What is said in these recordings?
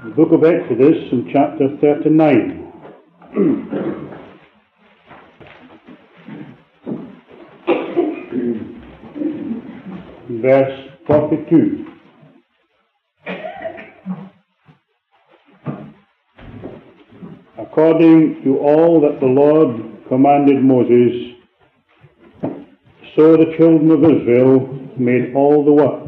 The book of Exodus in chapter 39. Verse 42. According to all that the Lord commanded Moses, so the children of Israel made all the work.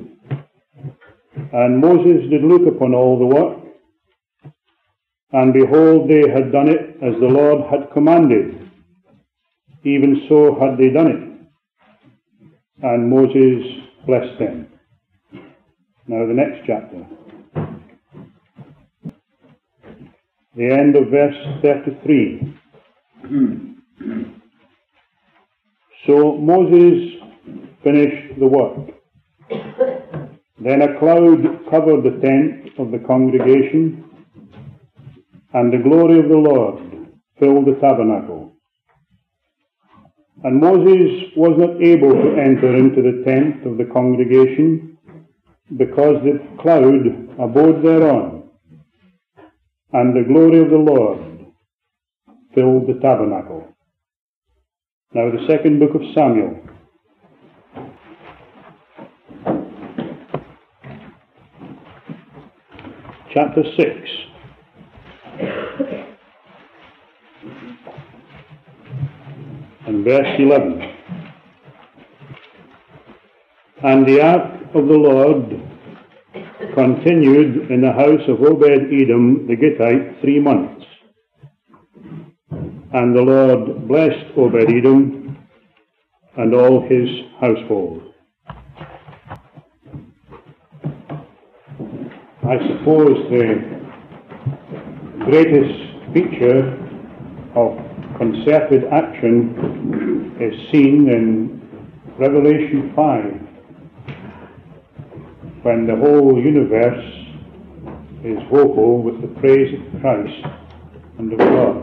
And Moses did look upon all the work, and behold, they had done it as the Lord had commanded. Even so had they done it. And Moses blessed them. Now the next chapter. The end of verse 33. So Moses finished the work. Then a cloud covered the tent of the congregation, and the glory of the Lord filled the tabernacle. And Moses was not able to enter into the tent of the congregation, because the cloud abode thereon, and the glory of the Lord filled the tabernacle. Now the second book of Samuel. Chapter 6. And verse 11. And the ark of the Lord continued in the house of Obed-Edom the Gittite 3 months. And the Lord blessed Obed-Edom and all his household. I suppose the greatest feature of concerted action is seen in Revelation 5, when the whole universe is vocal with the praise of Christ and of God.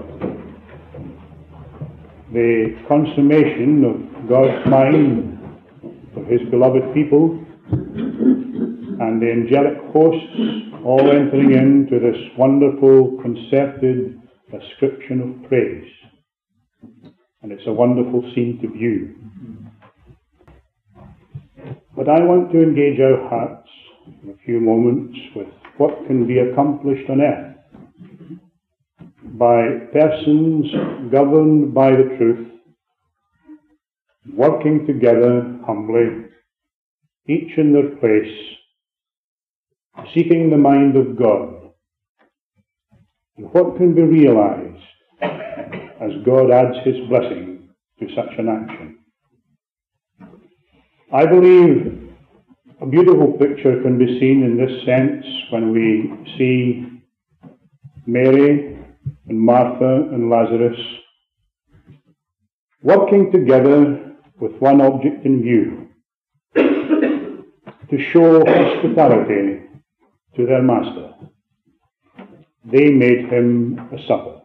The consummation of God's mind for his beloved people, and the angelic hosts all entering into this wonderful concerted ascription of praise. And it's a wonderful scene to view. But I want to engage our hearts in a few moments with what can be accomplished on earth by persons governed by the truth, working together humbly, each in their place, seeking the mind of God, and what can be realized as God adds his blessing to such an action. I believe a beautiful picture can be seen in this sense when we see Mary and Martha and Lazarus working together with one object in view, to show hospitality to their master. They made him a supper.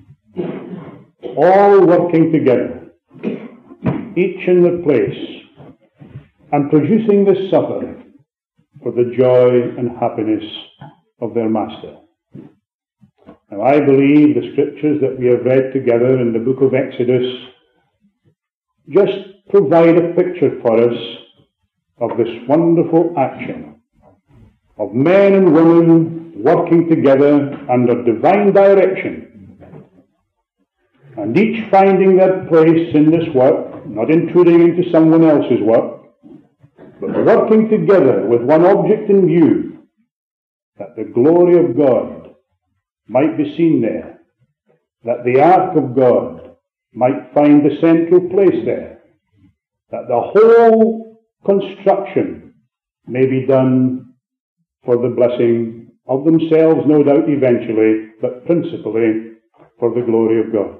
All working together, each in their place, and producing this supper for the joy and happiness of their master. Now I believe the scriptures that we have read together in the book of Exodus just provide a picture for us of this wonderful action of men and women working together under divine direction, and each finding their place in this work, not intruding into someone else's work, but working together with one object in view, that the glory of God might be seen there, that the ark of God might find the central place there, that the whole construction may be done for the blessing of themselves, no doubt eventually, but principally for the glory of God.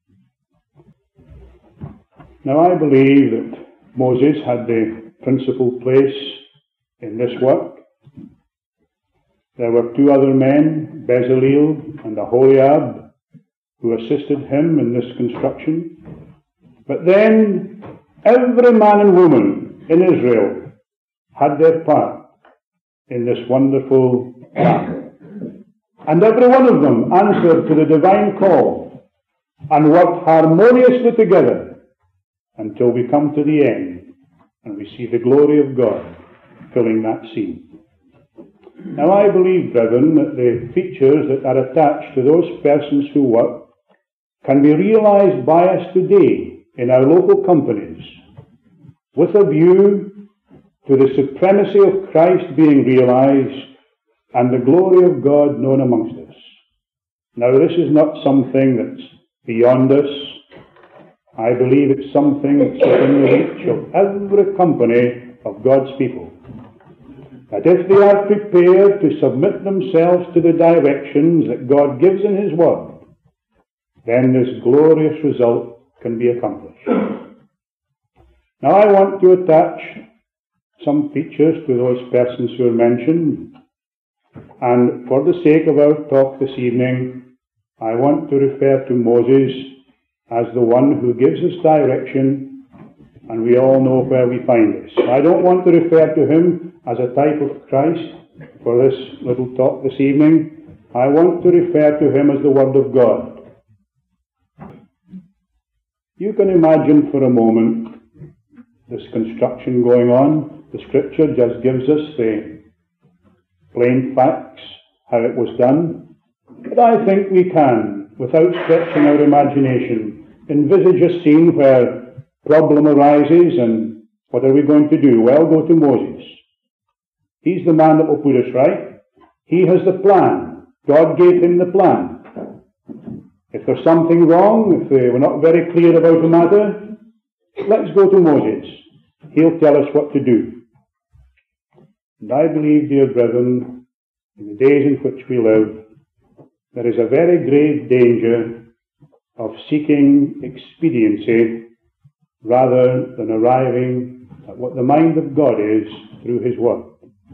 Now I believe that Moses had the principal place in this work. There were 2 other men, Bezaleel and Aholiab, who assisted him in this construction. But then every man and woman in Israel had their part in this wonderful ark. and every one of them answered to the divine call and worked harmoniously together until we come to the end and we see the glory of God filling that scene. Now I believe, brethren, that the features that are attached to those persons who work can be realized by us today in our local companies with a view to the supremacy of Christ being realized and the glory of God known amongst us. Now this is not something that's beyond us. I believe it's something that's within the reach of every company of God's people. That if they are prepared to submit themselves to the directions that God gives in His Word, then this glorious result can be accomplished. Now I want to attach some features to those persons who are mentioned, and for the sake of our talk this evening, I want to refer to Moses as the one who gives us direction, and we all know where we find this. I don't want to refer to him as a type of Christ for this little talk this evening. I want to refer to him as the Word of God. You can imagine for a moment this construction going on. The Scripture just gives us the plain facts, how it was done. But I think we can, without stretching our imagination, envisage a scene where problem arises, and what are we going to do? Well, go to Moses. He's the man that will put us right. He has the plan. God gave him the plan. If there's something wrong, if we're not very clear about the matter, let's go to Moses. He'll tell us what to do. And I believe, dear brethren, in the days in which we live, there is a very grave danger of seeking expediency rather than arriving at what the mind of God is through His Word.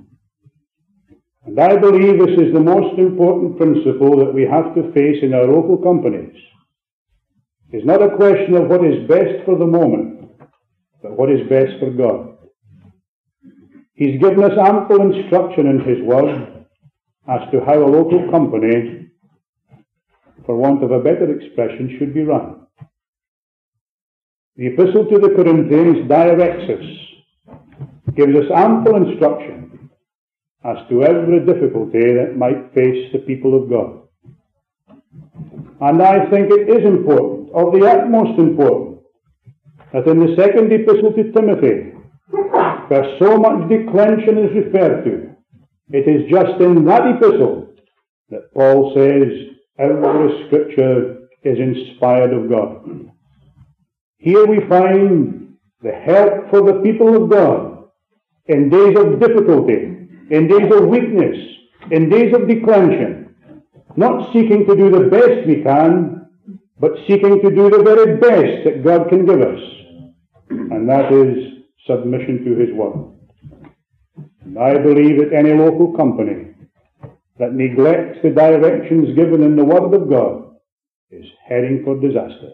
And I believe this is the most important principle that we have to face in our local companies. It's not a question of what is best for the moment, but what is best for God. He's given us ample instruction in His Word as to how a local company, for want of a better expression, should be run. The Epistle to the Corinthians directs us, gives us ample instruction as to every difficulty that might face the people of God. And I think it is important, of the utmost importance, that in the second epistle to Timothy, where so much declension is referred to, it is just in that epistle that Paul says every Scripture is inspired of God. Here we find the help for the people of God in days of difficulty, in days of weakness, in days of declension, not seeking to do the best we can, but seeking to do the very best that God can give us, and that is submission to His Word. And I believe that any local company that neglects the directions given in the Word of God is heading for disaster.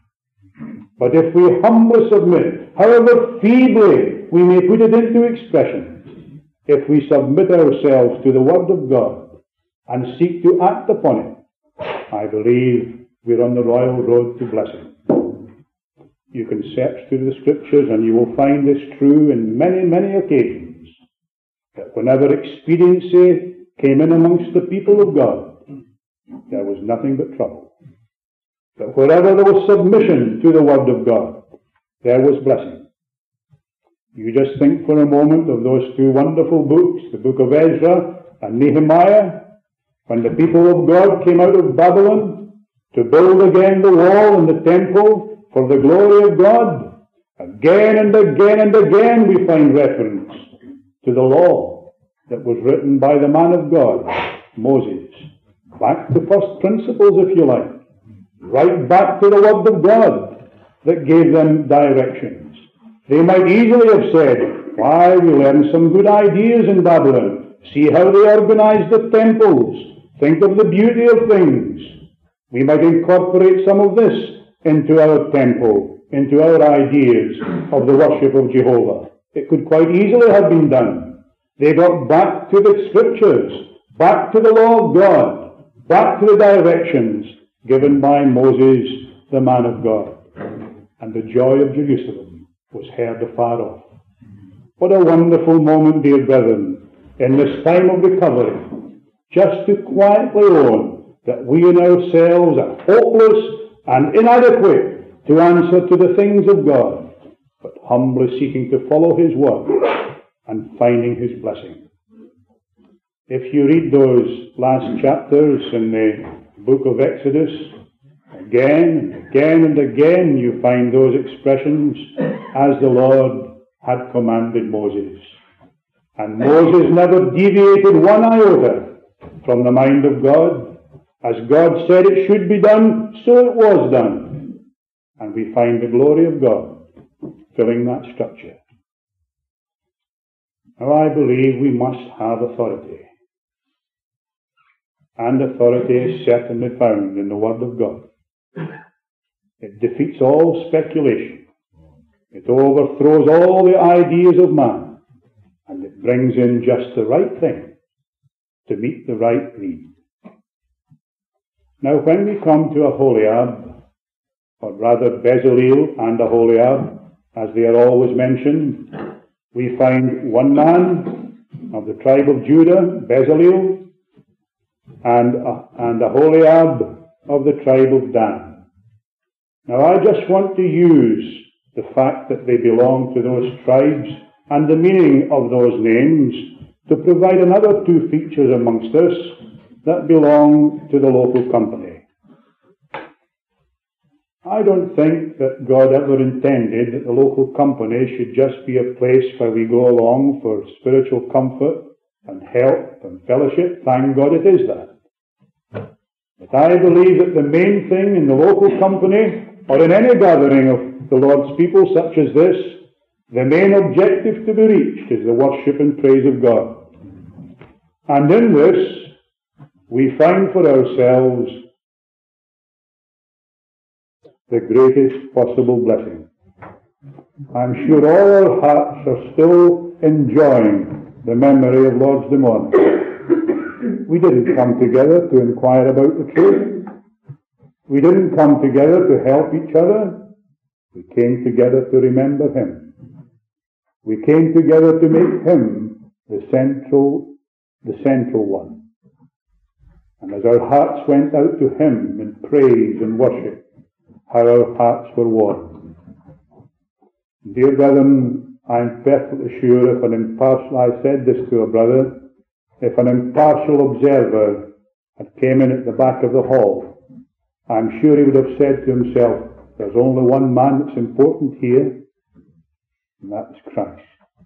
But if we humbly submit, however feebly we may put it into expression, if we submit ourselves to the Word of God and seek to act upon it, I believe we're on the royal road to blessing. You can search through the Scriptures and you will find this true in many, many occasions, that whenever expediency came in amongst the people of God, there was nothing but trouble. But wherever there was submission to the Word of God, there was blessing. You just think for a moment of those two wonderful books, the book of Ezra and Nehemiah, when the people of God came out of Babylon to build again the wall and the temple for the glory of God. Again and again and again we find reference to the law that was written by the man of God, Moses. Back to first principles, if you like. Right back to the Word of God that gave them directions. They might easily have said, why, we learned some good ideas in Babylon. See how they organized the temples. Think of the beauty of things. We might incorporate some of this into our temple, into our ideas of the worship of Jehovah. It could quite easily have been done. They got back to the Scriptures, back to the law of God, back to the directions given by Moses, the man of God. And the joy of Jerusalem was heard afar off. What a wonderful moment, dear brethren, in this time of recovery, just to quietly own that we in ourselves are hopeless and inadequate to answer to the things of God, but humbly seeking to follow His word and finding His blessing. If you read those last chapters in the book of Exodus, again and again and again you find those expressions, as the Lord had commanded Moses. And Moses never deviated one iota from the mind of God. As God said it should be done, so it was done. And we find the glory of God filling that structure. Now I believe we must have authority. And authority is certainly found in the Word of God. It defeats all speculation. It overthrows all the ideas of man. And it brings in just the right thing to meet the right need. Now when we come to Aholiab, or rather Bezaleel and Aholiab, as they are always mentioned, we find one man of the tribe of Judah, Bezaleel, and Aholiab of the tribe of Dan. Now I just want to use the fact that they belong to those tribes and the meaning of those names to provide another two features amongst us that belong to the local company. I don't think that God ever intended that the local company should just be a place where we go along for spiritual comfort and help and fellowship. Thank God it is that. But I believe that the main thing in the local company, or in any gathering of the Lord's people such as this, the main objective to be reached is the worship and praise of God. And in this, we find for ourselves the greatest possible blessing. I'm sure all our hearts are still enjoying the memory of Lord's Day morning. We didn't come together to inquire about the truth. We didn't come together to help each other. We came together to remember Him. We came together to make Him the central one. And as our hearts went out to Him in praise and worship, how our hearts were warmed. Dear brethren, I'm perfectly sure I said this to a brother, if an impartial observer had came in at the back of the hall, I'm sure he would have said to himself, there's only one man that's important here, and that's Christ.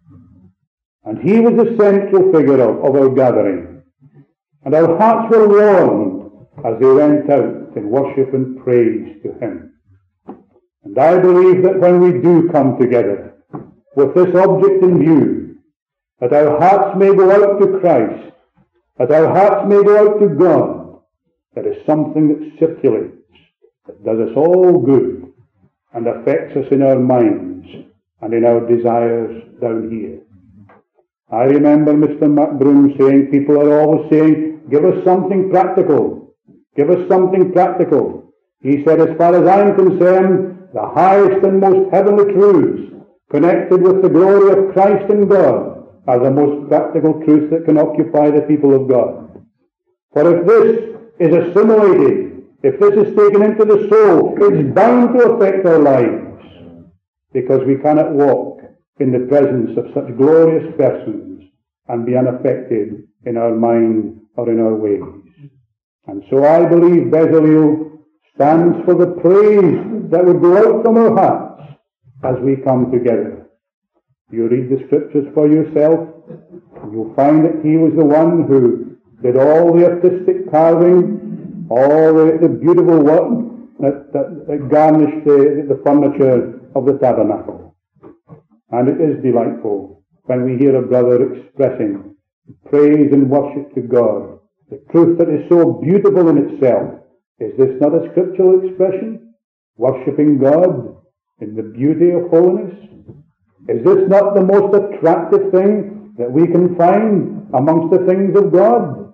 And He was the central figure of our gathering. And our hearts were warmed as they went out in worship and praise to Him. And I believe that when we do come together with this object in view, that our hearts may go out to Christ, that our hearts may go out to God, there is something that circulates, that does us all good, and affects us in our minds and in our desires down here. I remember Mr. MacBroom saying, people are always saying, give us something practical. Give us something practical. He said, as far as I'm concerned, the highest and most heavenly truths connected with the glory of Christ and God are the most practical truths that can occupy the people of God. For if this is assimilated, if this is taken into the soul, it's bound to affect our lives, because we cannot walk in the presence of such glorious persons and be unaffected in our mind or in our ways. And so I believe Bezaleel stands for the praise that would go out from our hearts as we come together. You read the scriptures for yourself, and you'll find that he was the one who did all the artistic carving, all the beautiful work that garnished the furniture of the tabernacle. And it is delightful when we hear a brother expressing praise and worship to God, the truth that is so beautiful in itself. Is this not a scriptural expression? Worshipping God in the beauty of holiness? Is this not the most attractive thing that we can find amongst the things of God?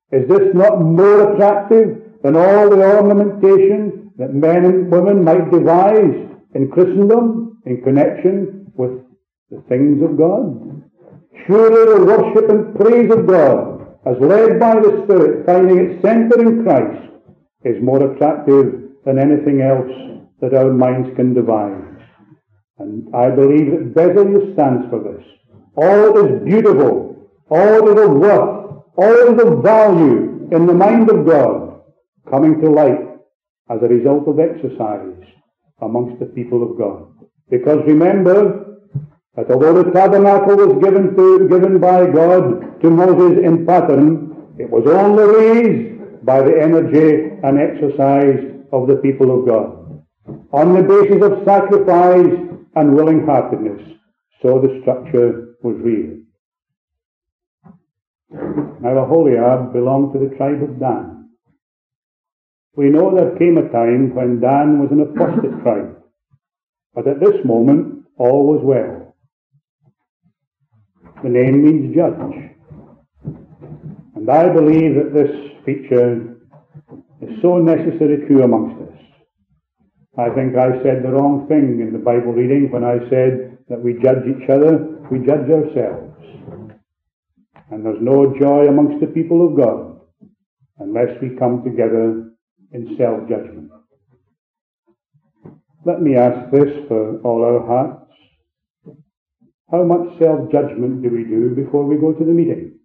Is this not more attractive than all the ornamentation that men and women might devise in Christendom in connection with the things of God? Surely the worship and praise of God, as led by the Spirit, finding its centre in Christ, is more attractive than anything else that our minds can devise. And I believe that Bezellius stands for this. All that is beautiful, all that is of worth, all that is of value in the mind of God, coming to light as a result of exercise amongst the people of God. Because remember that although the tabernacle was given by God to Moses in pattern, it was only raised by the energy and exercise of the people of God, on the basis of sacrifice and willing-heartedness. So the structure was reared. Now Aholiab belonged to the tribe of Dan. We know there came a time when Dan was an apostate tribe, but at this moment all was well. The name means judge. And I believe that this feature is so necessary too amongst us. I think I said the wrong thing in the Bible reading when I said that we judge each other, we judge ourselves. And there's no joy amongst the people of God unless we come together in self-judgment. Let me ask this for all our hearts. How much self-judgment do we do before we go to the meeting?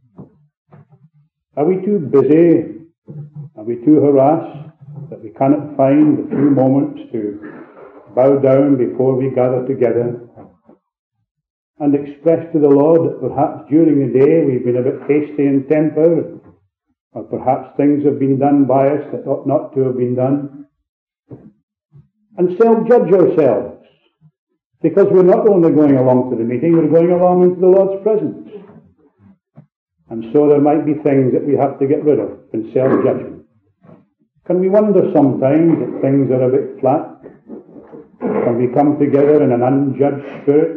Are we too busy? Are we too harassed that we cannot find the few moments to bow down before we gather together and express to the Lord that perhaps during the day we've been a bit hasty in temper, or perhaps things have been done by us that ought not to have been done, and self-judge ourselves, because we're not only going along to the meeting, we're going along into the Lord's presence. And so there might be things that we have to get rid of in self-judgment. Can we wonder sometimes that things are a bit flat? Can we come together in an unjudged spirit?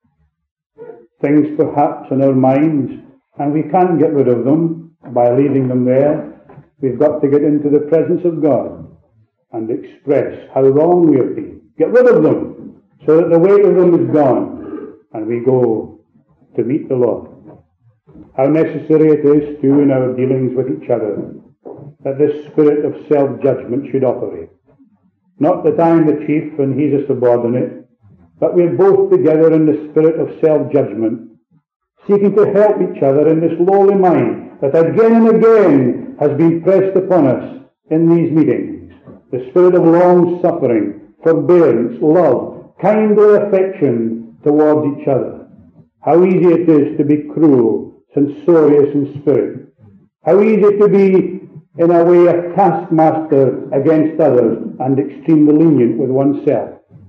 Things perhaps in our minds, and we can't get rid of them by leaving them there. We've got to get into the presence of God and express how wrong we have been. Get rid of them so that the weight of them is gone and we go to meet the Lord. How necessary it is too in our dealings with each other that this spirit of self-judgment should operate. Not that I'm the chief and he's a subordinate, but we're both together in the spirit of self-judgment, seeking to help each other in this lowly mind that again and again has been pressed upon us in these meetings. The spirit of long-suffering, forbearance, love, kindly affection towards each other. How easy it is to be cruel, censorious in spirit. How easy to be, in a way, a taskmaster against others and extremely lenient with oneself.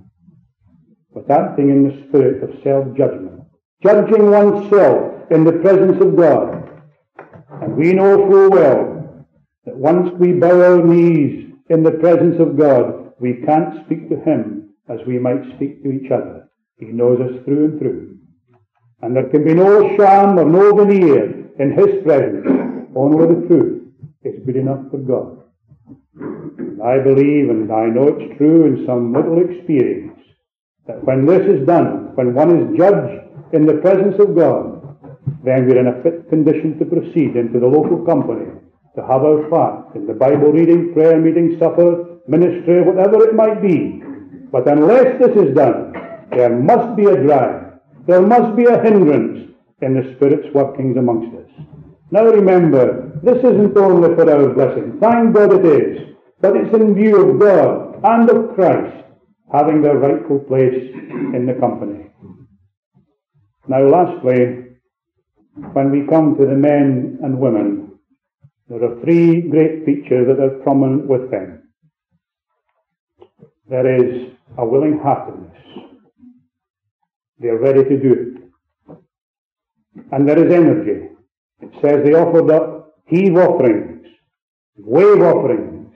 But acting in the spirit of self-judgment, judging oneself in the presence of God. And we know full well that once we bow our knees in the presence of God, we can't speak to Him as we might speak to each other. He knows us through and through. And there can be no sham or no veneer in His presence. Only the truth is good enough for God. And I believe, and I know it's true in some little experience, that when this is done, when one is judged in the presence of God, then we're in a fit condition to proceed into the local company, to have our part in the Bible reading, prayer meeting, supper, ministry, whatever it might be. But unless this is done, there must be a drag. There must be a hindrance in the Spirit's workings amongst us. Now remember, this isn't only for our blessing. Thank God it is. But it's in view of God and of Christ having their rightful place in the company. Now lastly, when we come to the men and women, there are three great features that are prominent with them. There is a willing heartedness. They are ready to do it. And there is energy. It says they offered up heave offerings, wave offerings.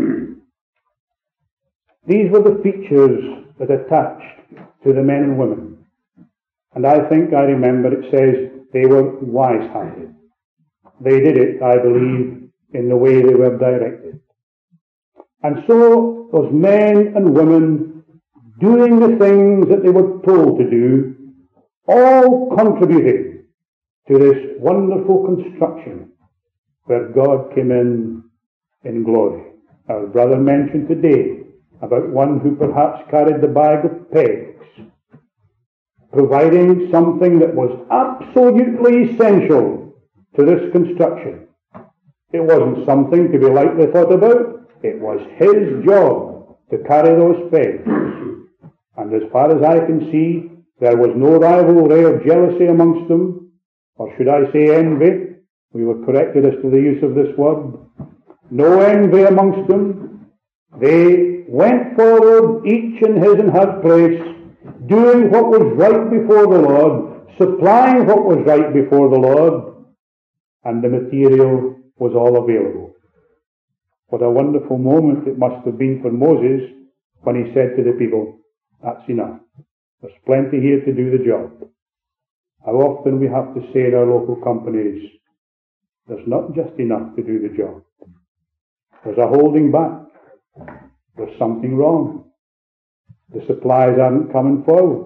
These were the features that attached to the men and women. And I think I remember it says they were wise-hearted. they did it, I believe, in the way they were directed. And so those men and women doing the things that they were told to do, all contributed to this wonderful construction where God came in glory. Our brother mentioned today about one who perhaps carried the bag of pegs, providing something that was absolutely essential to this construction. It wasn't something to be lightly thought about. It was his job to carry those pegs. And as far as I can see, there was no rivalry or jealousy amongst them, or should I say envy. We were corrected as to the use of this word. No envy amongst them. They went forward, each in his and her place, doing what was right before the Lord, supplying what was right before the Lord, and the material was all available. What a wonderful moment it must have been for Moses when he said to the people, "That's enough. There's plenty here to do the job." How often we have to say in our local companies, there's not just enough to do the job. There's a holding back. There's something wrong. The supplies aren't coming forward.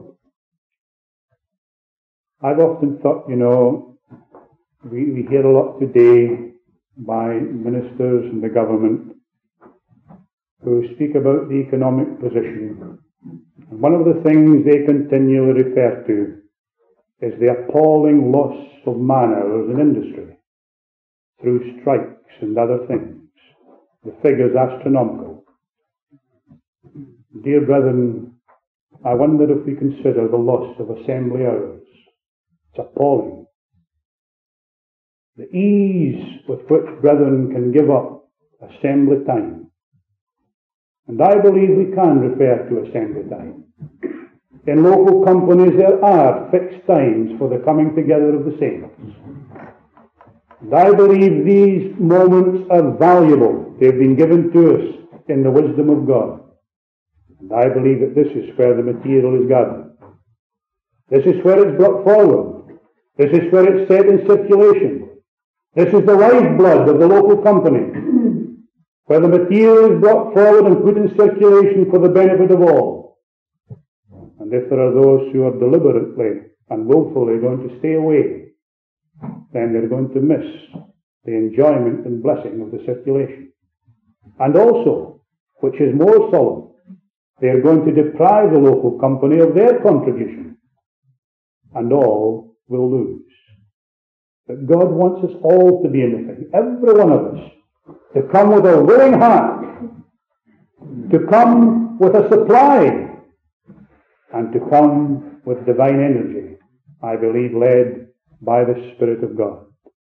I've often thought, we hear a lot today by ministers and the government who speak about the economic position. And one of the things they continually refer to is the appalling loss of man-hours in industry through strikes and other things. The figure's astronomical. Dear brethren, I wonder if we consider the loss of assembly hours. It's appalling. The ease with which brethren can give up assembly time. And I believe we can refer to assembly time. In local companies there are fixed times for the coming together of the saints. And I believe these moments are valuable. They've been given to us in the wisdom of God. And I believe that this is where the material is gathered. This is where it's brought forward. This is where it's set in circulation. This is the lifeblood of the local company, where the material is brought forward and put in circulation for the benefit of all. And if there are those who are deliberately and willfully going to stay away, then they're going to miss the enjoyment and blessing of the circulation. And also, which is more solemn, they're going to deprive the local company of their contribution, and all will lose. But God wants us all to be in the thing, every one of us, to come with a willing heart, to come with a supply, and to come with divine energy, I believe led by the Spirit of God.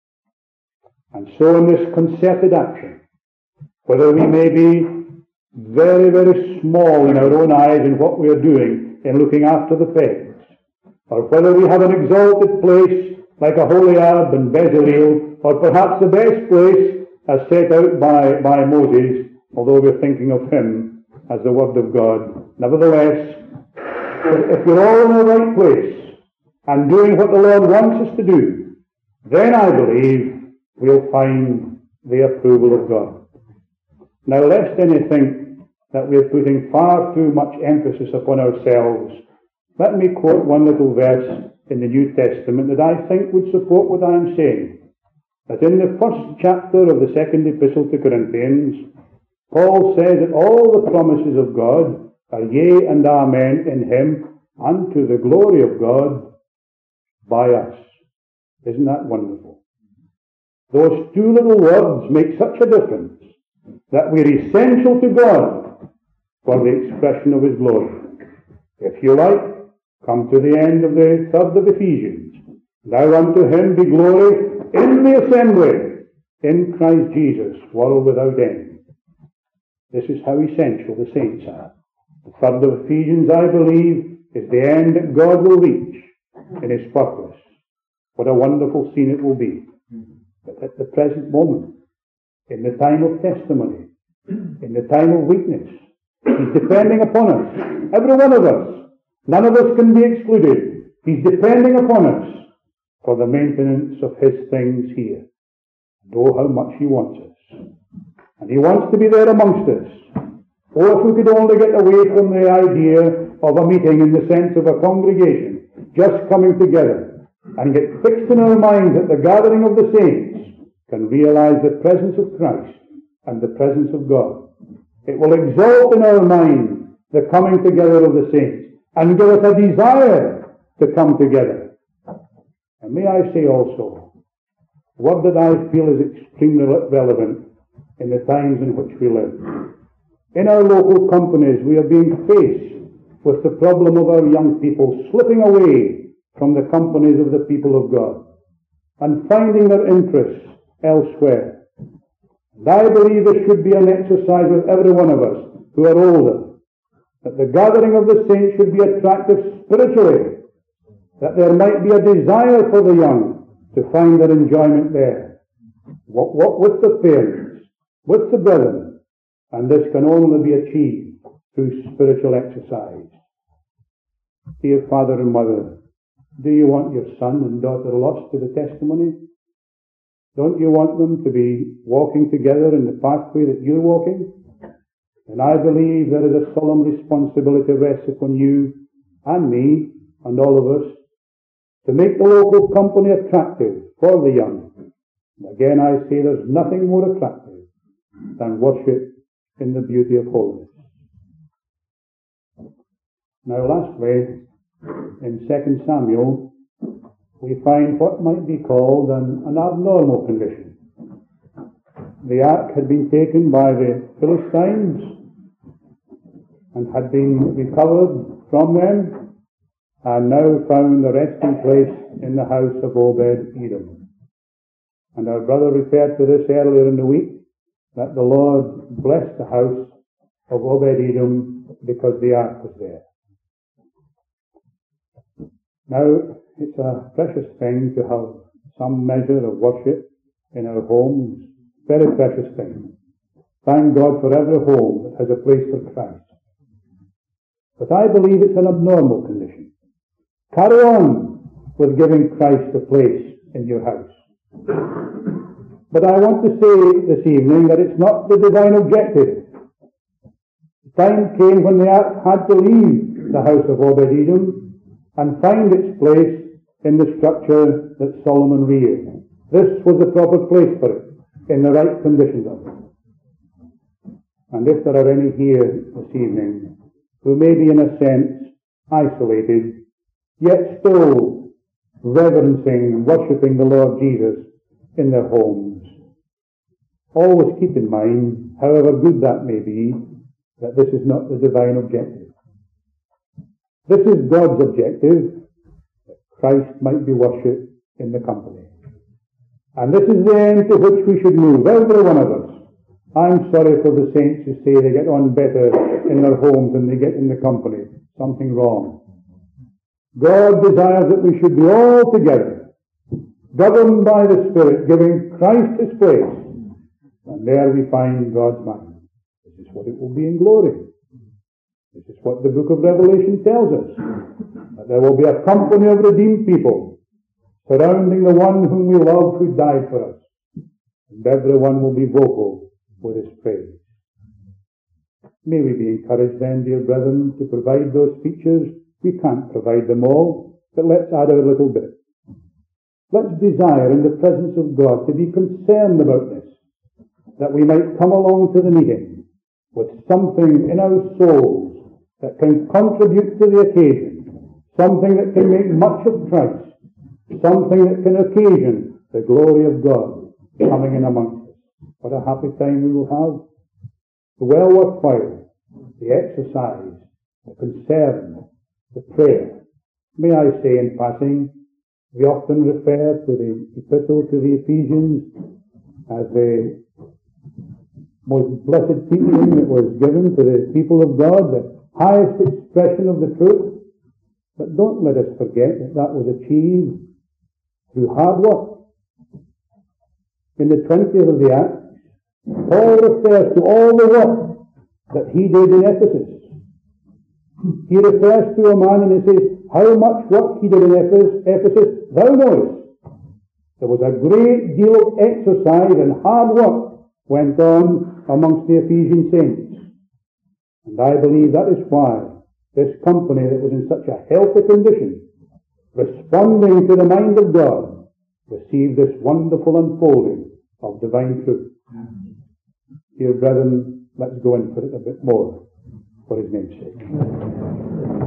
And so in this concerted action, whether we may be very, very small in our own eyes in what we are doing in looking after the pegs, or whether we have an exalted place like a Holiab and Bezaleel, or perhaps the best place as set out by Moses, although we're thinking of him as the Word of God. Nevertheless, if we're all in the right place and doing what the Lord wants us to do, then I believe we'll find the approval of God. Now, lest any think that we're putting far too much emphasis upon ourselves, let me quote one little verse in the New Testament that I think would support what I am saying. That in the first chapter of the second epistle to Corinthians, Paul says that all the promises of God are yea and amen in him, unto the glory of God by us. Isn't that wonderful? Those two little words make such a difference that we're essential to God for the expression of his glory. If you like, come to the end of the third of Ephesians. Now unto him be glory in the assembly, in Christ Jesus, world without end. This is how essential the saints are. The third of Ephesians, I believe, is the end that God will reach in his purpose. What a wonderful scene it will be. But at the present moment, in the time of testimony, in the time of weakness, he's depending upon us, every one of us. None of us can be excluded. He's depending upon us for the maintenance of his things here. And oh, how much He wants us. And He wants to be there amongst us. Oh, if we could only get away from the idea of a meeting in the sense of a congregation, just coming together, and get fixed in our minds that the gathering of the saints can realize the presence of Christ and the presence of God. It will exalt in our mind the coming together of the saints and give us a desire to come together. And may I say also, what that I feel is extremely relevant in the times in which we live. In our local companies, we are being faced with the problem of our young people slipping away from the companies of the people of God and finding their interests elsewhere. And I believe there should be an exercise with every one of us who are older, that the gathering of the saints should be attractive spiritually, that there might be a desire for the young to find their enjoyment there. What with the parents, with the brethren, and this can only be achieved through spiritual exercise. Dear father and mother, do you want your son and daughter lost to the testimony? Don't you want them to be walking together in the pathway that you're walking? And I believe there is a solemn responsibility rests upon you and me and all of us to make the local company attractive for the young. And again I say there's nothing more attractive than worship in the beauty of holiness. Now lastly, in 2 Samuel, we find what might be called an abnormal condition. The ark had been taken by the Philistines and had been recovered from them, and now found a resting place in the house of Obed-Edom. And our brother referred to this earlier in the week, that the Lord blessed the house of Obed-Edom because the ark was there. Now, it's a precious thing to have some measure of worship in our homes. Very precious thing. Thank God for every home that has a place for Christ. But I believe it's an abnormal condition. Carry on with giving Christ a place in your house. But I want to say this evening that it's not the divine objective. The time came when the ark had to leave the house of Obed-Edom and find its place in the structure that Solomon reared. This was the proper place for it, in the right conditions of it. And if there are any here this evening who may be in a sense isolated, yet still reverencing and worshipping the Lord Jesus in their homes, always keep in mind, however good that may be, that this is not the divine objective. This is God's objective, that Christ might be worshipped in the company. And this is the end to which we should move, every one of us. I'm sorry for the saints who say they get on better in their homes than they get in the company. Something wrong. God desires that we should be all together, governed by the Spirit, giving Christ His place. And there we find God's mind. This is what it will be in glory. This is what the book of Revelation tells us, that there will be a company of redeemed people surrounding the one whom we love, who died for us. And everyone will be vocal with his praise. May we be encouraged then, dear brethren, to provide those features. We can't provide them all, but let's add our little bit. Let's desire in the presence of God to be concerned about this, that we might come along to the meeting with something in our souls that can contribute to the occasion, something that can make much of Christ, something that can occasion the glory of God coming in amongst us. What a happy time we will have. Well worthwhile, the exercise, the concern, the prayer. May I say in passing, we often refer to the epistle to the Ephesians as the most blessed teaching that was given to the people of God, the highest expression of the truth. But don't let us forget that that was achieved through hard work. In the 20th of the Acts, Paul refers to all the work that he did in Ephesus. He refers to a man and he says, how much work he did in Ephesus, thou knowest. There was a great deal of exercise and hard work went on amongst the Ephesian saints. And I believe that is why this company that was in such a healthy condition, responding to the mind of God, received this wonderful unfolding of divine truth. Dear brethren, let's go in for it a bit more, for His name's sake.